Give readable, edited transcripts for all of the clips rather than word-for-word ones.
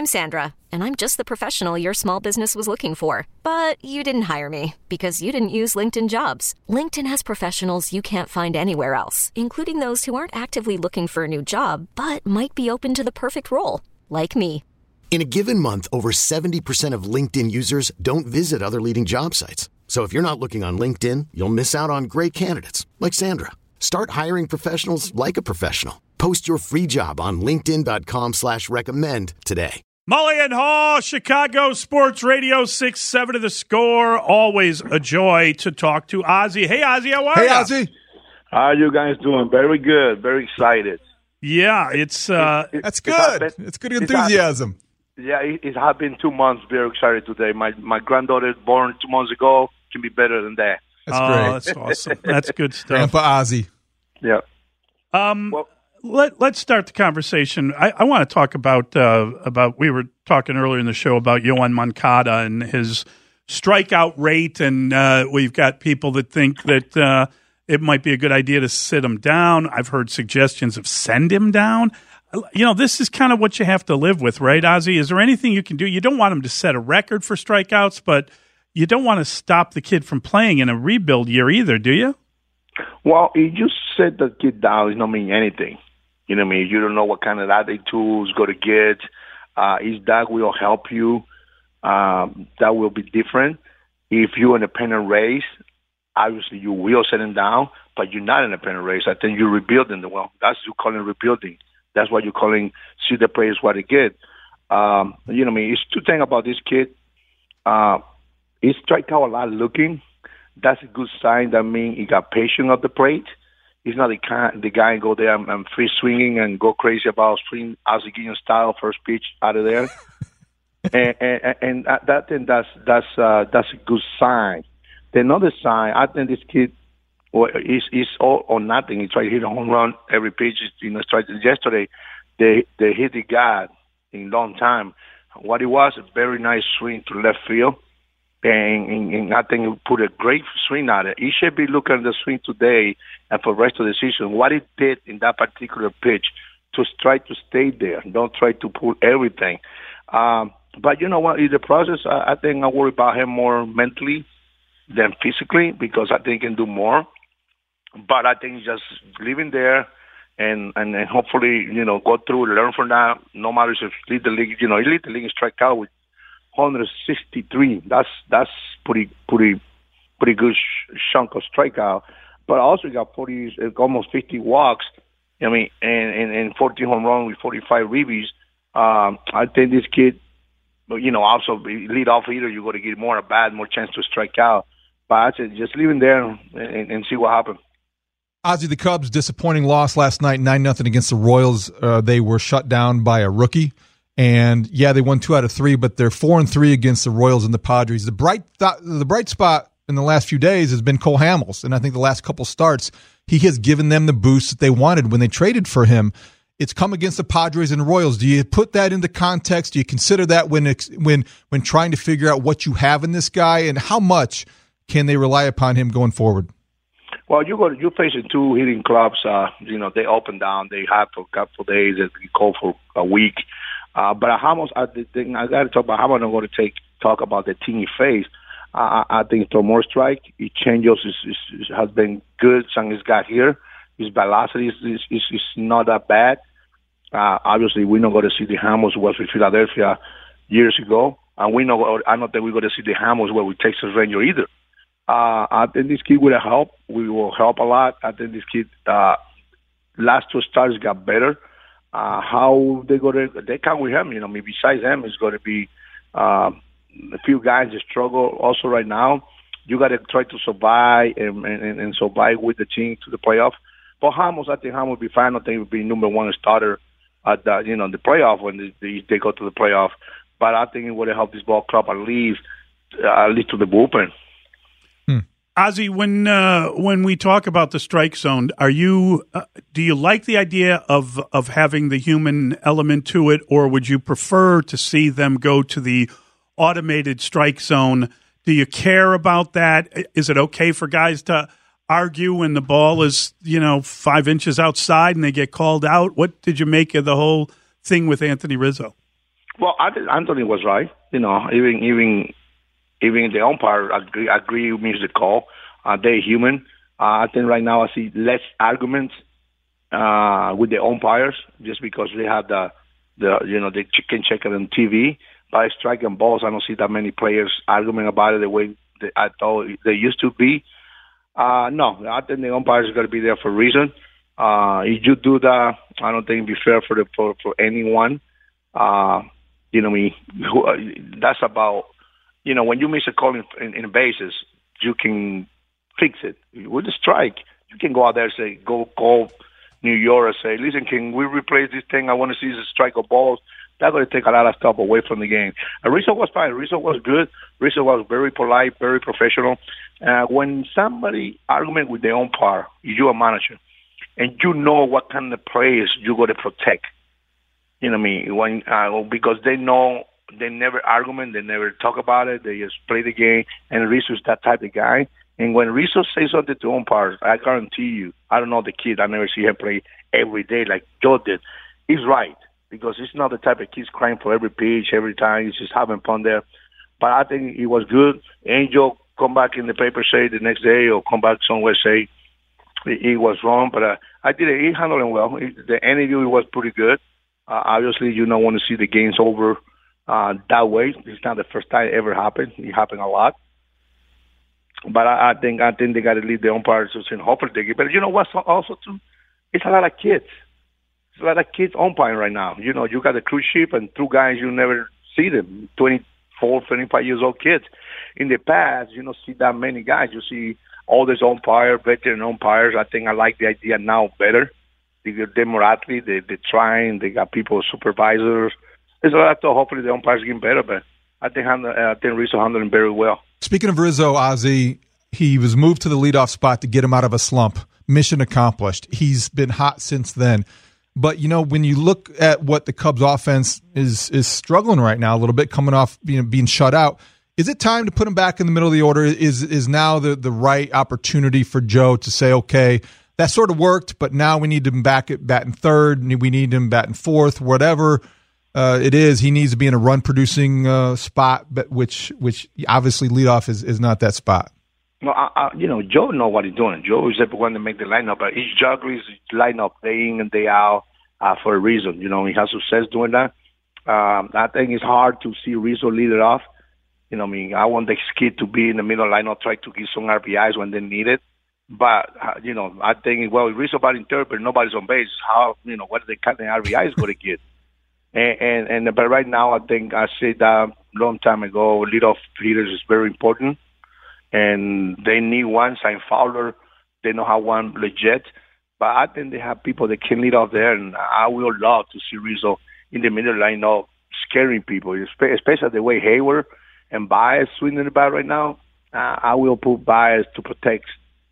I'm Sandra, and I'm just the professional your small business was looking for. But you didn't hire me because you didn't use LinkedIn Jobs. LinkedIn has professionals you can't find anywhere else, including those who aren't actively looking for a new job, but might be open to the perfect role, like me. In a given month, over 70% of LinkedIn users don't visit other leading job sites. So if you're not looking on LinkedIn, you'll miss out on great candidates like Sandra. Start hiring professionals like a professional. Post your free job on linkedin.com/recommend today. Mully and Haw, Chicago Sports Radio 6-7 to the Score. Always a joy to talk to Ozzie. Hey, Ozzie, how are you? Hey, Ozzie. How are you guys doing? Very good. Very excited. Yeah, it's that's good. It's good enthusiasm. It has been 2 months. Very excited today. My granddaughter born 2 months ago. Can be better than that. That's great. That's awesome. That's good stuff. Grandpa Ozzie. Yeah. Let's start the conversation. I want to talk about we were talking earlier in the show about Yoan Moncada and his strikeout rate, and we've got people that think that it might be a good idea to sit him down. I've heard suggestions of send him down. You know, this is kind of what you have to live with, right, Ozzie? Is there anything you can do? You don't want him to set a record for strikeouts, but you don't want to stop the kid from playing in a rebuild year either, do you? Well, if you set the kid down, it don't mean anything. You know what I mean? You don't know what kind of attitude he's going to get. His dog will help you. That will be different. If you're in a pennant race, obviously you will set him down, but you're not in a pennant race. I think you're rebuilding. Well, that's what you calling rebuilding. That's what you're calling see the players what they get. You know what I mean? It's two things about this kid. He strike out a lot looking. That's a good sign. That means he got patience at the plate. He's not the guy go there and free swinging and go crazy about swing Ozzie Guillen style first pitch out of there. and that's a good sign. The another sign, I think this kid is all or nothing. He tried to hit a home run every pitch. Yesterday, they hit the guy in long time. What it was a very nice swing to left field. And I think he put a great swing at it. He should be looking at the swing today and for the rest of the season, what he did in that particular pitch to try to stay there. Don't try to pull everything. But you know what? In the process, I think I worry about him more mentally than physically because I think he can do more. But I think just living there and hopefully, you know, go through, learn from that. No matter if he lead the league, you know, he lead the league in strikeout with 163. That's pretty good chunk of strikeout. But also got 40, almost 50 walks. I mean, and 14 home runs with 45 ribbies. I think this kid, you know, also lead off either you're going to get more at bat, more chance to strike out. But I said just leave him there and see what happens. Ozzie, the Cubs' disappointing loss last night, 9-0 against the Royals. They were shut down by a rookie. And, yeah, they won 2 out of 3, but they're 4-3 against the Royals and the Padres. The bright spot in the last few days has been Cole Hamels, and I think the last couple starts, he has given them the boost that they wanted when they traded for him. It's come against the Padres and Royals. Do you put that into context? Do you consider that when trying to figure out what you have in this guy, and how much can they rely upon him going forward? Well, you're facing two hitting clubs. You know, they up and down. They have for a couple of days. They call for a week. But Hamels, I got to talk about Hamels. I'm going to talk about the team he faced. I think Tomor strike, his changes has been good since he's got here. His velocity is not that bad. Obviously, we're not going to see the Hamels who was with Philadelphia years ago, and I don't think we're going to see the Hamels where we Texas Ranger either. I think this kid will help. We will help a lot. I think this kid last 2 starts got better. How they come with him, you know. I mean, besides him, it's going to be a few guys that struggle also right now. You got to try to survive and survive with the team to the playoff. But Hamels, I think Hamels will be fine. I think he'll be number 1 starter at the playoff when they go to the playoff. But I think it would help this ball club at least to the bullpen. Ozzie, when we talk about the strike zone, do you like the idea of having the human element to it, or would you prefer to see them go to the automated strike zone? Do you care about that? Is it okay for guys to argue when the ball is 5 inches outside and they get called out? What did you make of the whole thing with Anthony Rizzo? Well, I think Anthony was right. Even the umpire agree with me the call. They're human. I think right now I see less arguments with the umpires just because they have they can check it on TV. By striking balls, I don't see that many players arguing about it the way I thought they used to be. No, I think the umpires are going to be there for a reason. If you do that, I don't think it'd be fair for anyone. That's about, when you miss a call in bases, you can fix it. With the strike, you can go out there and say, go call New York and say, listen, can we replace this thing? I want to see the strike of balls. That's going to take a lot of stuff away from the game. Rizzo was fine. Rizzo was good. Rizzo was very polite, very professional. When somebody argument with the umpire, you're a manager, and you know what kind of players you got to protect. You know what I mean? Because they know they never argument, they never talk about it, they just play the game, and Rizzo's that type of guy. And when Rizzo says something to umpires, I guarantee you, I don't know the kid, I never see him play every day like Joe did. He's right, because he's not the type of kid crying for every pitch, every time. He's just having fun there. But I think he was good. Angel come back in the paper, say the next day, or come back somewhere, say he was wrong. But he handled him well. The interview was pretty good. Obviously, you don't want to see the games over that way. It's not the first time it ever happened. It happened a lot. But I think they got to leave the umpires and hopefully they get better. You know what? Also, too, it's a lot of kids. It's a lot of kids umpiring right now. You got a cruise ship and two guys you never see them, 24, 25 years old kids. In the past, you don't see that many guys. You see all these umpires, veteran umpires. I think I like the idea now better. They're more athletes. They're trying. They got people, supervisors. There's a lot to hopefully the umpires getting better, but I think Rizzo handled him very well. Speaking of Rizzo, Ozzie, he was moved to the leadoff spot to get him out of a slump. Mission accomplished. He's been hot since then. But, when you look at what the Cubs offense is struggling right now a little bit, coming off being shut out, is it time to put him back in the middle of the order? Is now the right opportunity for Joe to say, okay, that sort of worked, but now we need him back at batting third, we need him batting fourth, whatever it is, he needs to be in a run-producing spot, but which obviously leadoff is not that spot. No, Joe knows what he's doing. Joe is the one to make the lineup, but he's juggling his lineup day in and day out for a reason. He has success doing that. I think it's hard to see Rizzo lead it off. I want the kid to be in the middle lineup, try to give some RBIs when they need it. But, I think, Rizzo batting third, but nobody's on base. How, what are the kind of RBIs going to get? But right now, I think I said that a long time ago, leadoff hitters is very important. And they need one, Sign Fowler. They know how one legit. But I think they have people that can lead off there, and I will love to see Rizzo in the middle lineup scaring people, especially the way Hayward and Baez swinging the bat right now. I will put Baez to protect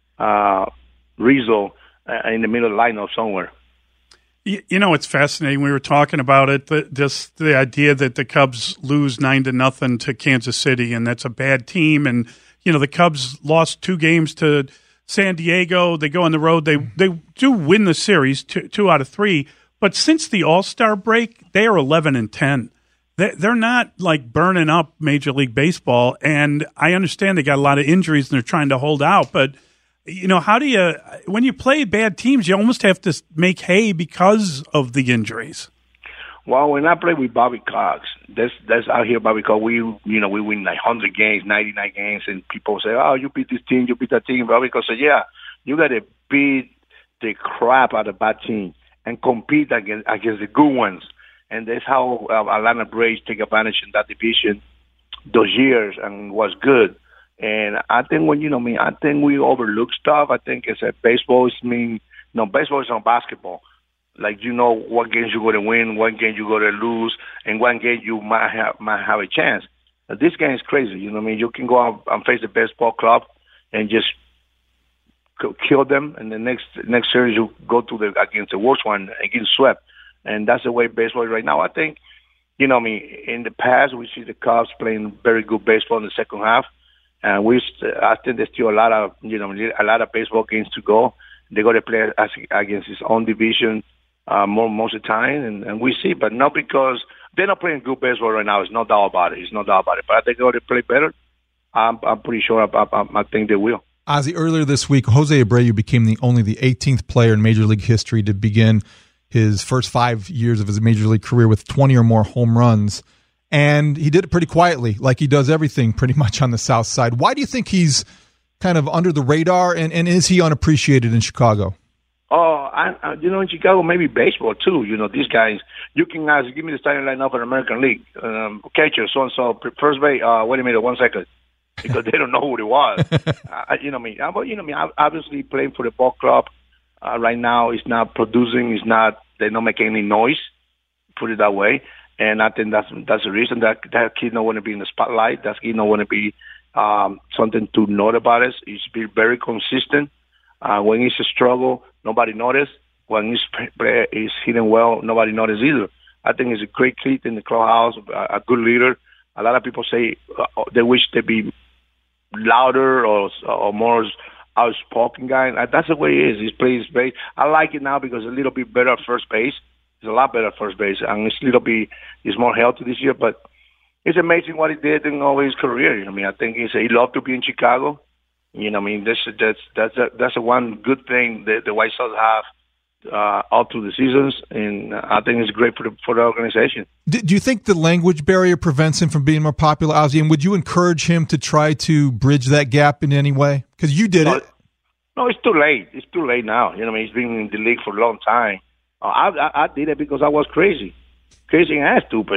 Rizzo in the middle lineup somewhere. It's fascinating. We were talking about it, just the idea that the Cubs lose 9-0 to Kansas City, and that's a bad team. And, the Cubs lost 2 games to San Diego. They go on the road. They do win the series, 2 out of 3. But since the All-Star break, they are 11-10. They're not like burning up Major League Baseball. And I understand they got a lot of injuries and they're trying to hold out. But, how do you – when you play bad teams, you almost have to make hay because of the injuries. Well, when I play with Bobby Cox, that's out here, Bobby Cox. We win like 100 games, 99 games, and people say, "Oh, you beat this team, you beat that team." Bobby Cox said, "Yeah, you got to beat the crap out of bad team and compete against the good ones." And that's how Atlanta Braves take advantage in that division those years and was good. And I think I think we overlook stuff. I think it's a baseball baseball is not basketball. Like, what games you're going to win, what game you're going to lose, and what game you might have a chance. This game is crazy. You can go out and face the baseball club and just kill them, and the next series you go against the worst one, against swept. And that's the way baseball is right now. I think, in the past we see the Cubs playing very good baseball in the second half, and I think there's still a lot of baseball games to go. They got to play against his own division most of the time, and we see, but not because they're not playing good baseball right now. There's no doubt about it. It's no doubt about it. But I think they ought to play better. I'm pretty sure. I think they will. Ozzie, earlier this week, Jose Abreu became only the 18th player in Major League history to begin his first 5 years of his Major League career with 20 or more home runs. And he did it pretty quietly, like he does everything pretty much on the South Side. Why do you think he's kind of under the radar, and is he unappreciated in Chicago? Oh, in Chicago, maybe baseball too. These guys, you can ask, give me the starting lineup in American League. Catcher, so-and-so, first base, wait a minute, 1 second. Because they don't know who it was. Obviously playing for the ball club right now is not producing, they're not making any noise, put it that way. And I think that's the reason that kid don't want to be in the spotlight. That kid don't want to be something to note about it. He's been very consistent. When he's a struggle, nobody noticed. When he's hitting well, nobody noticed either. I think he's a great kid in the clubhouse, a good leader. A lot of people say they wish they'd be louder or more outspoken guy. That's the way he is. He plays base. I like it now because he's a little bit better at first base. He's a lot better at first base, and he's more healthy this year. But it's amazing what he did in all his career. I think he loved to be in Chicago. That's a one good thing that the White Sox have all through the seasons, and I think it's great for the organization. Do you think the language barrier prevents him from being more popular, Ozzie? And would you encourage him to try to bridge that gap in any way? Because you did it. No, it's too late. It's too late now. He's been in the league for a long time. I did it because I was crazy and stupid.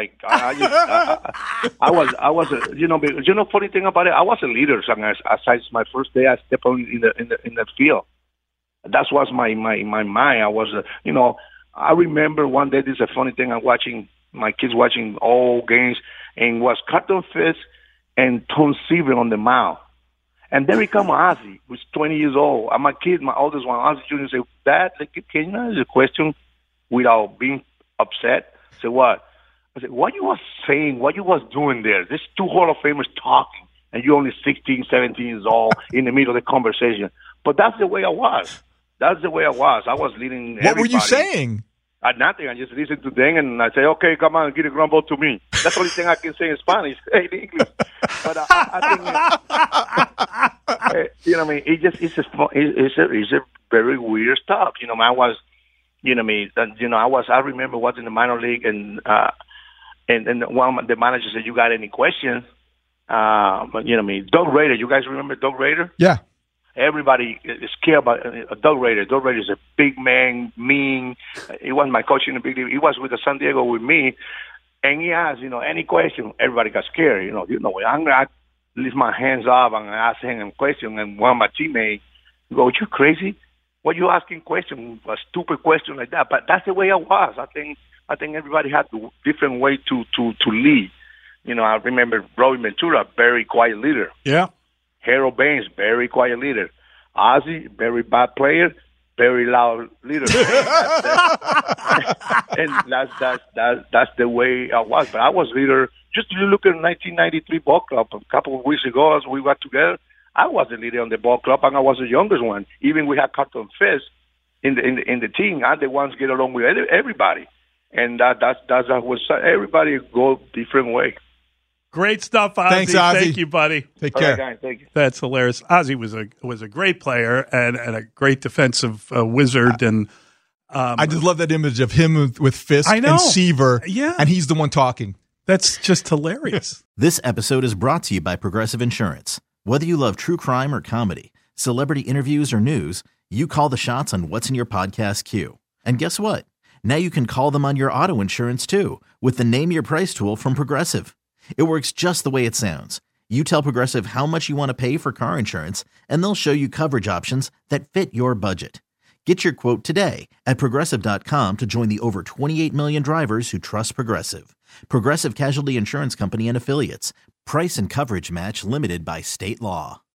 I was. Funny thing about it, I was a leader. Aside my first day, I stepped on in the field. That was my mind. I was, I remember one day. This is a funny thing. I'm watching my kids watching all games, and it was Carlton Fisk and Tom Seaver on the mound. And then we come Ozzie, who's 20 years old. And my kid, my oldest one, Ozzie Jr., said, Dad, can you answer the question without being upset? I said, what? I said, what you was saying, what you was doing there? There's two Hall of Famers talking, and you're only 16, 17 years old in the middle of the conversation. But that's the way I was. That's the way I was. I was leading everybody. What were you saying? Nothing. I just listened to them, and I say, okay, come on, get a grumble to me. That's the only thing I can say in Spanish. In English. But I think, it's a very weird stuff. I remember watching the minor league, and one of the managers said, you got any questions? Doug Rader. You guys remember Doug Rader? Yeah. Everybody is scared about Doug Rader. Doug Rader is a big man, mean. He wasn't my coach in the big league. He was with the San Diego with me. And he asked, any question. Everybody got scared. I'm going to lift my hands up and ask him a question. And one of my teammates go, you crazy? What you asking question? A stupid question like that. But that's the way I was. I think everybody had a different way to lead. I remember Roy Ventura, very quiet leader. Yeah. Harold Baines, very quiet leader. Ozzie, very bad player, very loud leader. And that's the way I was. But I was leader. Just you look at the 1993 ball club a couple of weeks ago as we got together. I was the leader on the ball club, and I was the youngest one. Even we had Carlton Fisk in the team. I'm the ones get along with everybody, and that's was everybody go different way. Great stuff, Ozzie. Thanks, Ozzie. Thank you, buddy. Take care. All right, guys, thank you. That's hilarious. Ozzie was a great player and a great defensive wizard. And I just love that image of him with Fisk and Seaver. Yeah. And he's the one talking. That's just hilarious. This episode is brought to you by Progressive Insurance. Whether you love true crime or comedy, celebrity interviews or news, you call the shots on what's in your podcast queue. And guess what? Now you can call them on your auto insurance too with the Name Your Price tool from Progressive. It works just the way it sounds. You tell Progressive how much you want to pay for car insurance, and they'll show you coverage options that fit your budget. Get your quote today at Progressive.com to join the over 28 million drivers who trust Progressive. Progressive Casualty Insurance Company and Affiliates. Price and coverage match limited by state law.